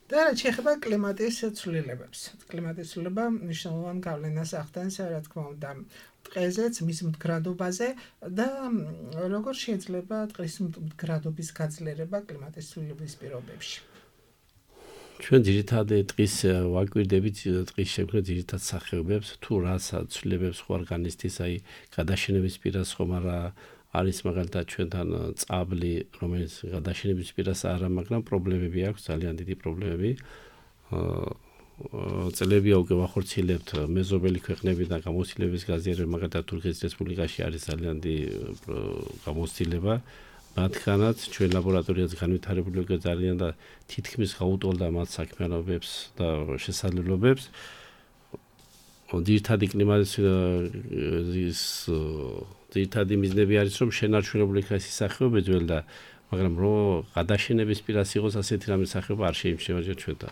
და რაც შეეხება კლიმატის ცვლილებებს. კლიმატის ცვლილება მნიშვნელოვან გავლენას ახდენს, რა თქმა უნდა, ტყეზეც, მის მდგრადობაზე და როგორ შეიძლება ტყის მდგრადობის გაძლიერება კლიმატის ცვლილების პირობებში. ჩვენ ძირითადად ტყის ვაკვირდებით ტყის შექმნა ძირითად სახეობებს, თუ რაც ცვლილებებს ხوار განიცდის, აი გადაშენების პირას ხომ არა არის მაგალითად ჩვენთან წაბლი, რომელიც გადაშენების პირას არა, მაგრამ პრობლემები აქვს, ძალიან დიდი პრობლემები. წლებია უკვე ვახორციელებთ მეზობელი ქვეყნებიდან გამოცდილების გაზიარება, მაგალითად თურქეთის რესპუბლიკაში არის ძალიან დიდი გამოცდილება. მათგანაც ჩვენ ლაბორატორიაც განვითარებული უკვე ძალიან და თითქმის გაუტოლდა მათ საქმიანობებს და შესაძლებლობებს. ძირითადი კლიმატის ის ძირითადი მიზნები არის, რომ შენარჩუნებული იქნას ის სახეობები ძველი და მაგრამ რომ გადაშენების პირას იყოს ასეთი რამე სახეობა არ შეიმჩნევა ჩვენთან.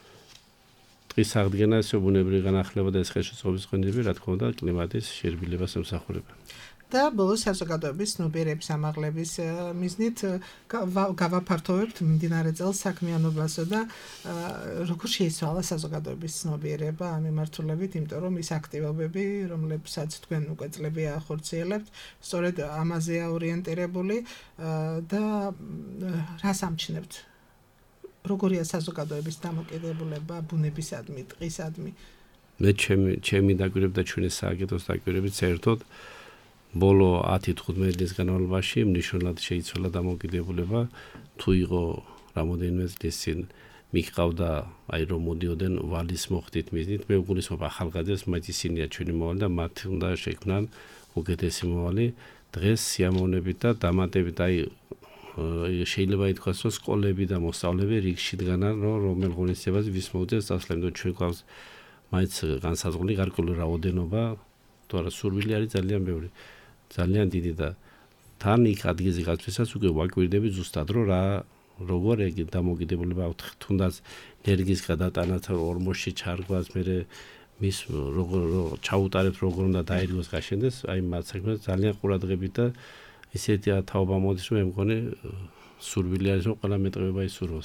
ტყის აღდგენა ისე ბუნებრივი განახლება და ეს ხელშეწყობის ხვედები, რა თქმა უნდა, კლიმატის შერბილებას ემსახურება. და ბოლოს საზოგადოების ცნობიერების ამაღლების მიზნით გავაფართოვებთ მიმდინარე წელს საქმიანობასა და როგორ შეიცვალა საზოგადოების ცნობიერება ამ მიმართულებით, იმიტომ რომ ის აქტივობები, რომლებსაც თქვენ უკვე წლები ახორციელებთ, სწორედ ამაზეა ორიენტირებული და რას ამჩნევთ? როგორია საზოგადოების დამოკიდებულება ბუნებისადმი, ტყისადმი? მე ჩემი ჩემი დაკვირვება და ჩვენი სააგენტოს დაკვირვებით საერთოდ ბოლო ათი თხუთმეტი წლის განმავლობაში მნიშვნელოვნად შეიცვალა დამოკიდებულება, თუ იყო რამოდენიმე წლის წინ მიყავდა აი რომ მოდიოდნენ ვალის მოხდით მიზნით, მე უგულისხმობ ახალგაზრდებს, მათ ისინია ჩვენი მომავალი და მათ უნდა შექმნან უკეთესი მომავალი. დღეს სიამოვნებით და დამატებით აი შეიძლება ითქვას, რომ სკოლები და მოსწავლეები რიგში დგანან, რომ რომელ ღონისძიებას ვის მოუწევს წასვლა, იმიტომ ჩვენ გვაქვს მაინც განსაზღვრული გარკვეული რაოდენობა, თუ არა სურვილი არის ძალიან ბევრი. ძალიან დიდი და თან იქ ადგილზე გაწვისას უკვე ვაკვირდები ზუსტად რომ რა როგორ ეგ დამოკიდებულება აქვს თუნდაც ენერგიის გადატანაც ორმოში ჩარგვას მე მის როგორ ჩაუტარებს როგორ უნდა დაერგოს გაშენდეს აი მათ საქმეს ძალიან ყურადღებით და ისეთი თაობა მოდის რომ მე მგონი სურვილი არის რომ ყველა მეტყობა ისურვოს.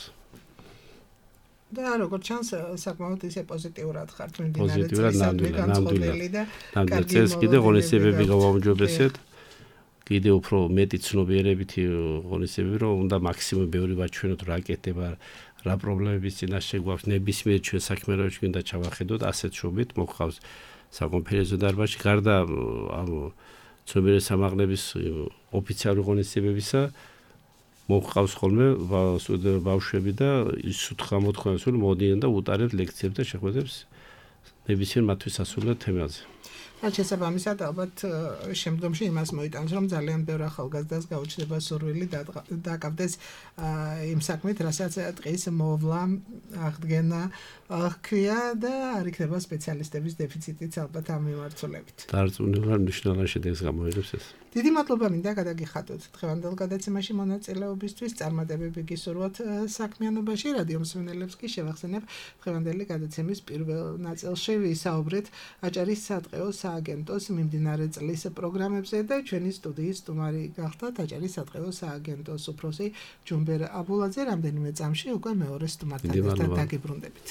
და როგორც ჩანს საკმაოდ ისე პოზიტიურად ხართ მიმდინარე წლისადმი განწყობილი და კარგი წელს კიდე ღონისძიებები გავაუმჯობესეთ. კიდე უფრო მეტი ცნობიერებითი ღონისძიებები რომ უნდა მაქსიმუმ ბევრი ვაჩვენოთ რა კეთდება რა პრობლემების წინაშე გვაქვს ნებისმიერ ჩვენ საქმიანობაში გვინდა ჩავახედოთ ასეთ შუბით მოხავს საკონფერენციო დარბაზში გარდა ამ ცნობიერების ამაღლების ოფიციალური ღონისძიებებისა მოხავს ხოლმე ბავშვები და ის უთხრა მოთხოვნას რომ მოდიან და უტარებთ ლექციებს და შეხვედრებს ნებისმიერ მათთვის ასულა თემაზე. რაც შესაბამისად ალბათ შემდგომში იმას მოიტანს რომ ძალიან ბევრ ახალგაზრდას გაუჩნდება სურვილი დაკავდეს იმ საქმით, რასაც ტყის მოვლა, აღდგენა ჰქვია და არ იქნება სპეციალისტების დეფიციტიც ალბათ ამ მიმართულებით. დარწმუნებული მნიშვნელოვანი შედეგს გამოიღებს ეს. დიდი მადლობა მინდა გადაგიხადოთ დღევანდელ გადაცემაში მონაწილეობისთვის, წარმატებები გისურვოთ საქმიანობაში. რადიო მსმენელებს კი შევახსენებ დღევანდელი გადაცემის პირველ ნაწილში ვისაუბრეთ აჭარის სატყეო სააგენტოს მიმდინარე წლის პროგრამებზე და ჩვენი სტუდიის სტუმარი გახდა აჭარის სატყეო სააგენტოს უფროსი ჯუმბერ აბულაძე. რამდენიმე წამში უკვე მეორე სტუმართან ერთად დაგიბრუნდებით.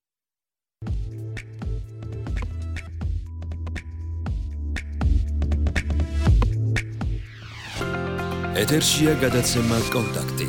ეთერშია გადაცემა კონტაქტი.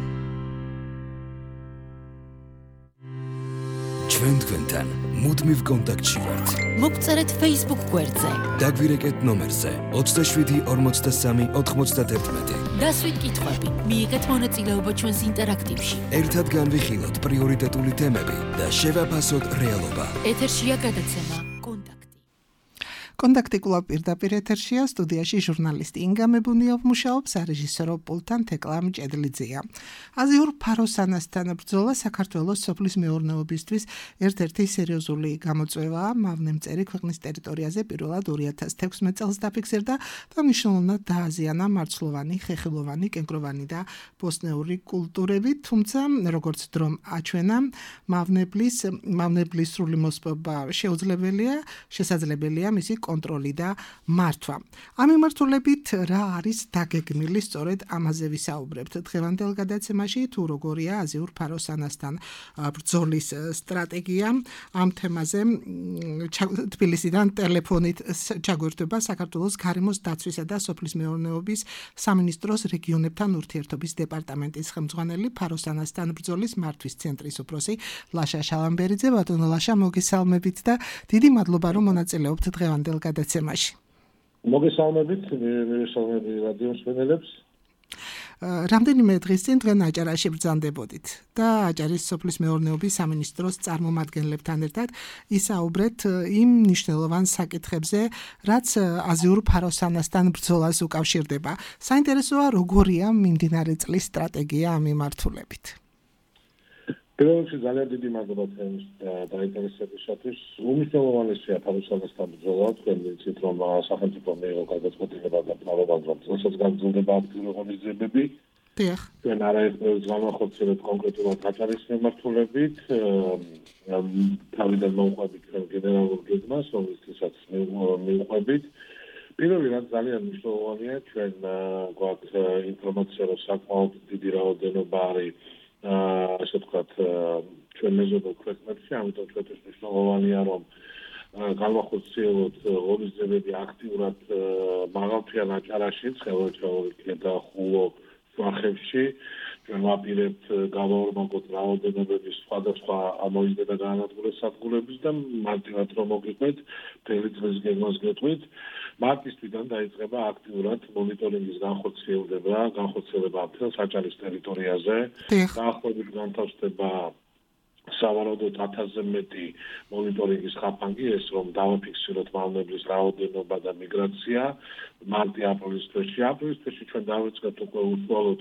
ჩვენ თქვენთან მუდმივ კონტაქტში ვართ. მოგწერეთ Facebook გვერდზე. დაგვირეკეთ ნომერზე ოცდაშვიდი ორმოცდასამი ოთხმოცდაათერთმეტი. დასვით კითხვები, მიიღეთ მონაწილეობა ჩვენს ინტერაქტივში. ერთად განვიხილოთ პრიორიტეტული თემები და შევაფასოთ რეალობა. ეთერშია გადაცემა კონტაქტი. კონტაქტი კლუბ პირდაპირ ეთერშია, სტუდიაში ჟურნალისტი ინგა მებუნიოვ მუშაობს, რეჟისორო პულტან თეკლამ ჭედლიძეა. აზიურ ფაროსანასთან ბრძოლა საქართველოს სოფლის მეურნეობისთვის ერთ-ერთი სერიოზული გამოწვევაა. მავნემწერი ქვეყნის ტერიტორიაზე პირველად ორი ათას თექვსმეტ წელს დაფიქსირდა და მნიშვნელოვნად დააზიანა მარცვლოვანი, ხეხილოვანი, კენკროვანი და ბოსტნეული კულტურები, თუმცა როგორც დრომ აჩვენა, მავნებლის მავნებლის სრული მოსპობა შეუძლებელია, შესაძლებელია მისი კონტროლი და მართვა. ამ მიმართულებით რა არის დაგეგმილი სწორედ ამაზე ვისაუბრებთ დღევანდელ გადაცემაში თუ როგორია აზიურ ფაროსანასთან ბრძოლის სტრატეგია ამ თემაზე თბილისიდან ტელეფონით ჩაგვერთვება საქართველოს გარემოს დაცვისა და სოფლის მეურნეობის სამინისტროს რეგიონებთან ურთიერთობის დეპარტამენტის ხელმძღვანელი ფაროსანასთან ბრძოლის მართვის ცენტრის უფროსი ლაშა შალამბერიძე. ბატონო ლაშა, მოგესალმებით და დიდი მადლობა რომ მონაწილეობთ დღევანდელ გადაცემაში. მოგესალმებით, მოგესალმები რადიო მსმენელებს. რამდენიმე დღის წინ დღე აჭარაში ბრძანდებოდით და აჭარის სოფლის მეურნეობის სამინისტროს წარმომადგენლებთან ერთად ისაუბრეთ იმ მნიშვნელოვან საკითხებზე, რაც აზიურ ფაროსანასთან ბრძოლას უკავშირდება. საინტერესოა როგორია მიმდინარე წლის სტრატეგია ამ მიმართულებით. პირველ რიგში ძალიან დიდი მადლობა თქვენს დაინტერესებისათვის. უმნიშვნელოვანესია ფაროსანასთან ბრძოლა. თქვენ ვიცით რომ სახელმწიფო მიიღო გადაწყვეტილება და პლანობა რომ წელსაც გაგრძელდება აქტიური ღონისძიებები. დიახ. ჩვენ არაერთმეორს განვახორციელებთ კონკრეტულად აჭარის მიმართულებით. თავიდან მოვყვებით ჩვენ გენერალურ გეგმას, რომელსაც მივყვებით. პირველი რაც ძალიან მნიშვნელოვანია, ჩვენ გვაქვს ინფორმაცია რომ საკმაოდ დიდი რაოდენობა არის ასე ვთქვათ, ჩვენ მეზობელ ქვეყნებში, ამიტომ ჩვენთვის მნიშვნელოვანია, რომ განვახორციელოთ ღონისძიებები აქტიურად მაღალმთიან აჭარაში, ცხელოჩაური და ხულო სვახებში. ჩვენ ვაპირებთ გავაორმაგოთ რაოდენობების სხვადასხვა ამოიზრდა და განადგურების სადგურების და მარტივად რომ მოგიყვეთ, მთელი დღის გეგმას გეტყვით. მარტის თვიდან დაიწყება აქტიურად მონიტორინგის განხორციელება, განხორციელება მთელ აჭარის ტერიტორიაზე. დაახლოებით განთავსდება სავარაუდოდ ათასზე მეტი მონიტორინგის ხაფანგი, ეს რომ დავაფიქსიროთ მავნებლის რაოდენობა და მიგრაცია მარტი-აპრილის თვეში. აპრილის თვეში ჩვენ დავიწყებთ უკვე უშუალოდ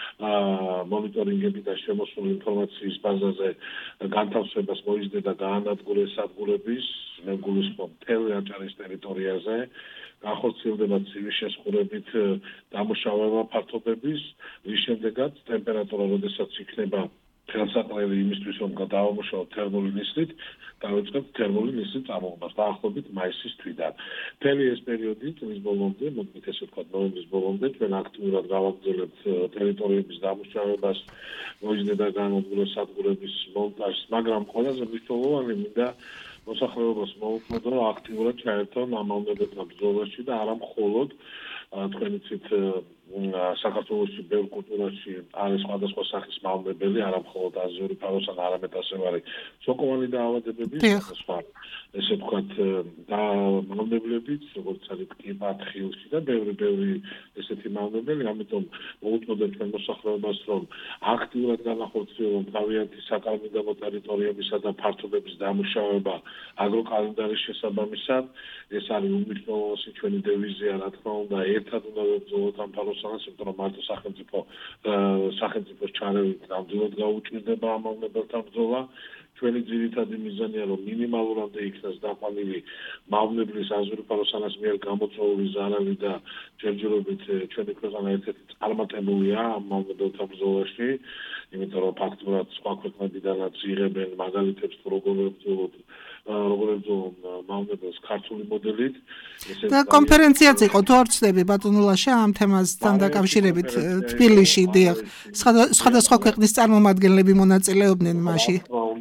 მონიტორინგები და შემოსული ინფორმაციის ბაზაზე განთავსებას მოიზრდა და გაანადგურეს სადგურების, მე გულისხმობ მთელი აჭარის ტერიტორიაზე. განხორციელდება ცივი შესხურებით დამუშავება ფართობების, რის შემდეგაც ტემპერატურა როდესაც იქნება ხელსაყრელი იმისთვის რომ გადავამუშავოთ თერმული ნისლით, დავიწყებთ თერმული ნისლის წარმოებას დაახლოებით მაისის თვიდან. მთელი ეს პერიოდი წლის ბოლომდე, მოდით ესე ვთქვათ, ნოემბრის ბოლომდე ჩვენ აქტიურად გავაგრძელებთ ტერიტორიების დამუშავებას, მოიზრდა და განადგურების სადგურების მონტაჟს, მაგრამ ყველაზე მნიშვნელოვანი მინდა მოსახლეობას მოვუხმოთ, რომ აქტიურად ჩაერთონ ამ მავნებელთა ბრძოლაში და არა მხოლოდ თქვენ იცით საქართველოში ბევრ კულტურაში არის სხვადასხვა სახის მავნებელი, არა მხოლოდ აზიური ფაროსანა, არამედ ასევე არის სოკოვანი დაავადებები, სხვა ესე ვთქვათ და მავნებლებიც, როგორც არის ტკიპა, თხილში და ბევრი ბევრი ესეთი მავნებელი, ამიტომ მოუწოდებ ჩვენ მოსახლეობას, რომ აქტიურად განახორციელონ თავიანთი საკალმიდამო ტერიტორიებისა და ფართობების დამუშავება აგროკალენდარის შესაბამისად. ეს არის უმნიშვნელოვანესი ჩვენი დევიზია, რა თქმა უნდა, ერთად უნდა ვებრძოლოთ ამ ფაროსანას, იმიტომ რომ მარტო სახელმწიფო სახელმწიფოს ჩარევით ნამდვილად გაუჭირდება ამ მავნებელთა ბრძოლა. ჩვენი ძირითადი მიზანია, რომ მინიმალურამდე იქნას დაყვანილი მავნებლის აზიური ფაროსანას მიერ გამოწვეული ზარალი და ჯერჯერობით ჩვენი ქვეყანა ერთ-ერთი წარმატებულია ამ მავნებელთა ბრძოლაში, იმიტომ რომ ფაქტურად სხვა ქვეყნებიდანაც იღებენ მაგალითებს თუ როგორ ვებრძოლოთ როგორ ებრძოლონ მავნებელს ქართული მოდელით. და კონფერენციაც იყო თუ არ ვცდები ბატონო ლაშა ამ თემასთან დაკავშირებით თბილისში, დიახ. სხვადასხვა ქვეყნის წარმომადგენლები მონაწილეობდნენ მასში.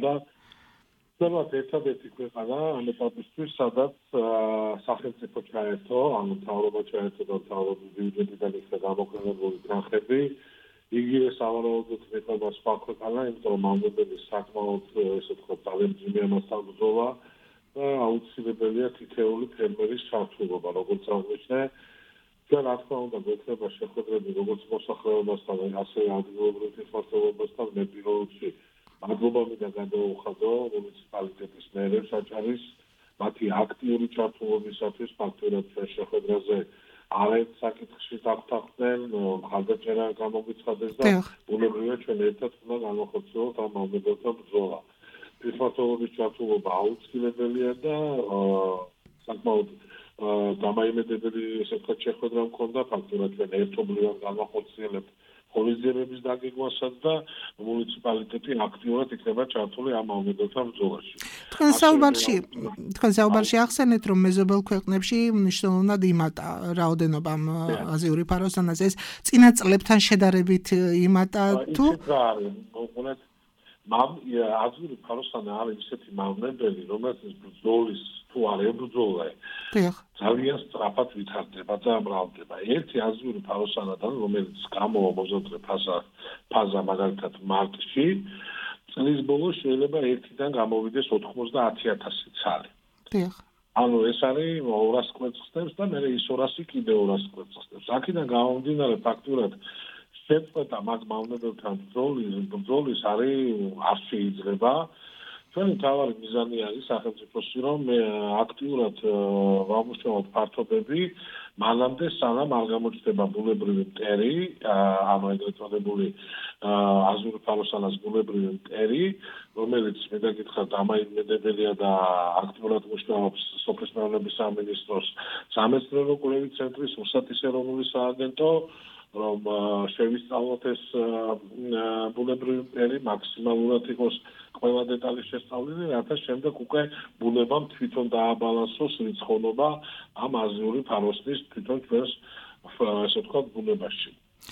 სწორად ერთადერთი ქვეყანა ამ ეტაპისთვის, სადაც სახელმწიფო ჩაერთო, ანუ მთავრობა ჩაერთო და მთავრობის ბიუჯეტიდან იქნა გამოყენებული თანხები. იგივე სავარაუდოდ ხდება სხვა ქვეყანა, იმიტომ რომ მავნებლის საკმაოდ ესე ვთქვათ ძალიან ძიმე მასთან ბრძოლა და აუცილებელია თითეული ფერმერის ჩართულობა, როგორც აღნიშნე. ჩვენ რა თქმა უნდა გვექნება შეხვედრები როგორც მოსახლეობასთან, ასევე ადგილობრივ თვითმმართველობასთან. მე პირველ რიგში მადლობა მინდა გადაუხადო მუნიციპალიტეტის მერებს აჭარის მათი აქტიური ჩართულობისათვის ფაქტურად ჩვენ შეხვედრაზე არაერთ საკითხში დავთანხმდნენ, მხარდაჭერა გამოგვიცხადეს და ბუნებრივია ჩვენ ერთად უნდა განვახორციელოთ ამ მავნებელთა ბრძოლა. თვითმმართველობის ჩართულობა აუცილებელია და საკმაოდ დამაიმედებელი ესე ვთქვათ შეხვედრა მქონდა, ფაქტურად ჩვენ ერთობლივად განვახორციელებთ ღონისძიებების დაგეგმვასაც და მუნიციპალიტეტი აქტიურად იქნება ჩართული ამ მავნებელთან ბრძოლაში. თქვენ საუბარში თქვენ საუბარში ახსენეთ, რომ მეზობელ ქვეყნებში მნიშვნელოვნად იმატა რაოდენობა აზიური ფაროსანას, ეს წინა წლებთან შედარებით იმატა თუ მოკლედ მამ აზიური ფაროსანა არის ისეთი მავნებელი, რომელიც ბრძოლის თუ არ ებრძოლა ძალიან სწრაფად ვითარდება და მრავლდება. ერთი აზიური ფაროსანიდან, რომელიც გამოვა მოზონდრე ფაზა ფაზა მაგალითად მარტში, წლის ბოლოს შეიძლება ერთიდან გამოვიდეს ოთხმოცდაათი ათასი ცალი. ანუ ეს არის ორას კვერცხს და მე ის ორასი კიდე ორას კვერცხს. აქედან გამომდინარე ფაქტურად შეწყვეტა მაგ მავნებელთან ბრძოლის ბრძოლის არის არ შეიძლება. ჩვენი თავარი მიზანი არის სახელმწიფოსი, რომ აქტიურად ვამუშავოთ ფართობები, მანამდე სანამ არ გამოჩნდება ბუნებრივი მტერი, ანუ ეგრეთ წოდებული აზური ფაროსანას ბუნებრივი მტერი, რომელიც მე დაგითხრათ დამაიმედებელია და აქტიურად მუშაობს სოფლის მეურნეობის სამინისტროს სამეცნიერო კვლევით ცენტრის უსატის ეროვნული სააგენტო, რომ შევისწავლოთ ეს ბუნებრივი მტერი მაქსიმალურად იყოს ყველა დეტალი შესწავლილი, რათა შემდეგ უკვე ბუნებამ თვითონ დააბალანსოს რიცხოვნობა ამ აზიური ფაროსნის თვითონ ჩვენს ასე ვთქვათ ბუნებაში.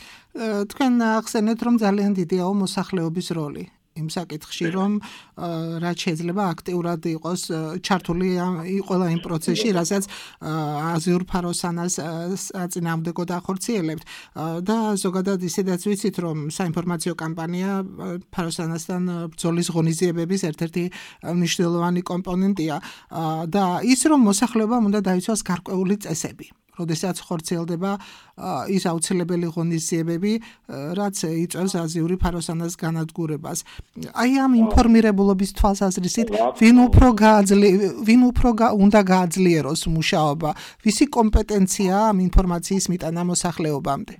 თქვენ ახსენეთ, რომ ძალიან დიდია მოსახლეობის როლი იმ საკითხში, რომ რაც შეიძლება აქტიურად იყოს ჩართული ყველა იმ პროცესში, რასაც აზიურ ფაროსანას საწინააღმდეგოდ ახორციელებთ. და ზოგადად ისედაც ვიცით, რომ საინფორმაციო კამპანია ფაროსანასთან ბრძოლის ღონისძიებების ერთ-ერთი მნიშვნელოვანი კომპონენტია და ის, რომ მოსახლეობამ უნდა დაიცვას გარკვეული წესები. როდესაც ხორციელდება ის აუცილებელი ღონისძიებები, რაც იწვევს აზიური ფაროსანას განადგურებას. აი ამ ინფორმირებულობის თვალსაზრისით, ვინ უფრო ვინ უფრო უნდა გააძლიეროს მუშაობა, ვისი კომპეტენცია ამ ინფორმაციის მიტანა მოსახლეობამდე?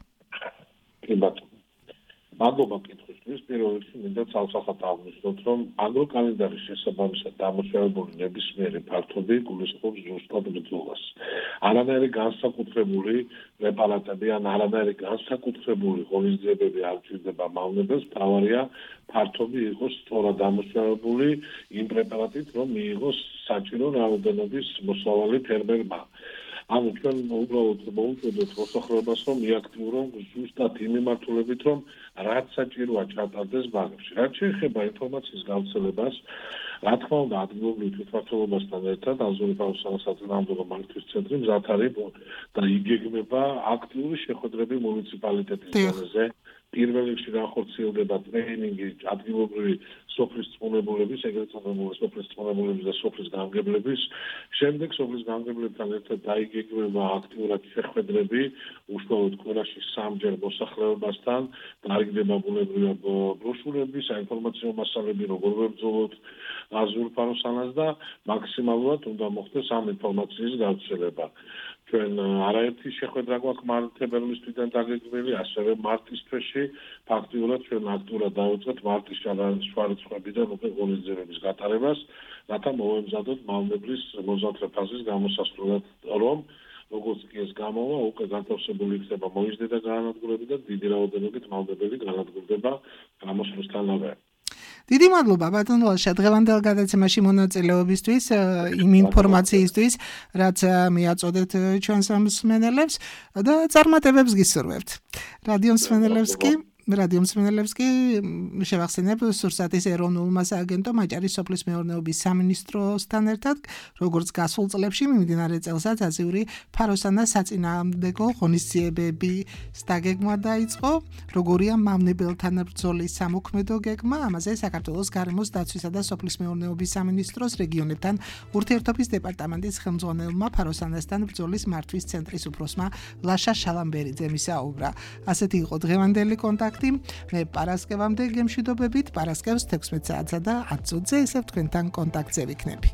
კი ბატონო. მადლობა კითხვისთვის. პირველ რიგში მინდა ცალსახად აღნიშნოთ, რომ აგროკალენდარის შესაბამისად დამუშავებული ნებისმიერი ფართობი გულისხმობს ზუსტად ბრძოლას. არანაირი განსაკუთრებული პრეპარატები ან არანაირი განსაკუთრებული ღონისძიებები არ ჭირდება მავნებელს, მთავარია ფართობი იყოს სწორად დამუშავებული იმ პრეპარატით, რომ მიიღოს საჭირო რაოდენობის მოსავალი ფერმერმა. ანუ ჩვენ უბრალოდ მოვუწოდოთ მოსახლეობას, რომ მიაქტიურონ ზუსტად იმ მიმართულებით, რომ რაც საჭიროა ჩატარდეს ბაღებში. რაც შეეხება ინფორმაციის გავრცელებას, რა თქმა უნდა, ადგილობრივ თვითმმართველობასთან ერთად აზიური ფაროსანის საწინააღმდეგო მართვის ცენტრი მზად არის და იგეგმება აქტიური შეხვედრები მუნიციპალიტეტის დონეზე. პირველ რიგში განხორციელდება ტრეინინგი ადგილობრივი სოფლის წყობილების, ეგრეთ წოდებული სოფლის წყობილების და სოფლის გამგებლების. შემდეგ სოფლის გამგებლებთან ერთად დაიგეგმება აქტიურად შეხვედრები, უშუალოდ კვირაში სამჯერ მოსახლეობასთან, დაიგდება ბუნებრივი ბროშურები, საინფორმაციო მასალები, როგორ ვებრძოლოთ აზურ ფაროსანას და მაქსიმალურად უნდა მოხდეს ამ ინფორმაციის გავრცელება. ჩვენ არაერთი შეხვედრა გვაქვს მარტ-თებერვლის თვიდან დაგეგმილი, ასევე მარტის თვეში ფაქტიურად ჩვენ აქტიურად დავიწყეთ მარტის შუა რიცხვებიდან უკვე ღონისძიებების გატარებას, რათა მოვემზადოთ მავნებლის მოზონდრე ფაზის გამოსასვლელად, რომ როგორც კი ეს გამოვა, უკვე განთავსებული იქნება მოიზრდება განადგურები და დიდი რაოდენობით მავნებელი განადგურდება გამოსვლისთანავე. დიდი მადლობა ბატონო ლაშა დღევანდელ გადაცემაში მონაწილეობისთვის, იმ ინფორმაციისთვის, რაც მიაწოდეთ ჩვენს მსმენელებს და წარმატებებს გისურვებთ. რადიო მსმენელებს კი რადიო მსმენელებს კი შევახსენებ სურსათის ეროვნულმა სააგენტომ აჭარის სოფლის მეურნეობის სამინისტროსთან ერთად, როგორც გასულ წლებში მიმდინარე წელსაც აზიური ფაროსანას საწინააღმდეგო ღონისძიებების დაგეგმვა დაიწყო, როგორია მავნებელთან ბრძოლის სამოქმედო გეგმა, ამაზე საქართველოს გარემოს დაცვისა და სოფლის მეურნეობის სამინისტროს რეგიონებთან ურთიერთობის დეპარტამენტის ხელმძღვანელმა ფაროსანასთან ბრძოლის მართვის ცენტრის უფროსმა ლაშა შალამბერიძემ ისაუბრა. ასეთი იყო დღევანდელი კონტაქტი. მე პარასკევამდე გემშვიდობებით, პარასკევს თექვსმეტ საათსა და ათ წუთზე ისევ თქვენთან კონტაქტზე ვიქნები.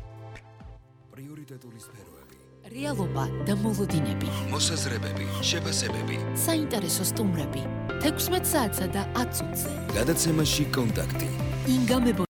პრიორიტეტული სფეროები, რეალობა და მოლოდინები, მოსაზრებები, შეფასებები, საინტერესო სტუმრები, თექვსმეტ საათსა და ათ წუთზე. გადაცემაში კონტაქტი. ინგა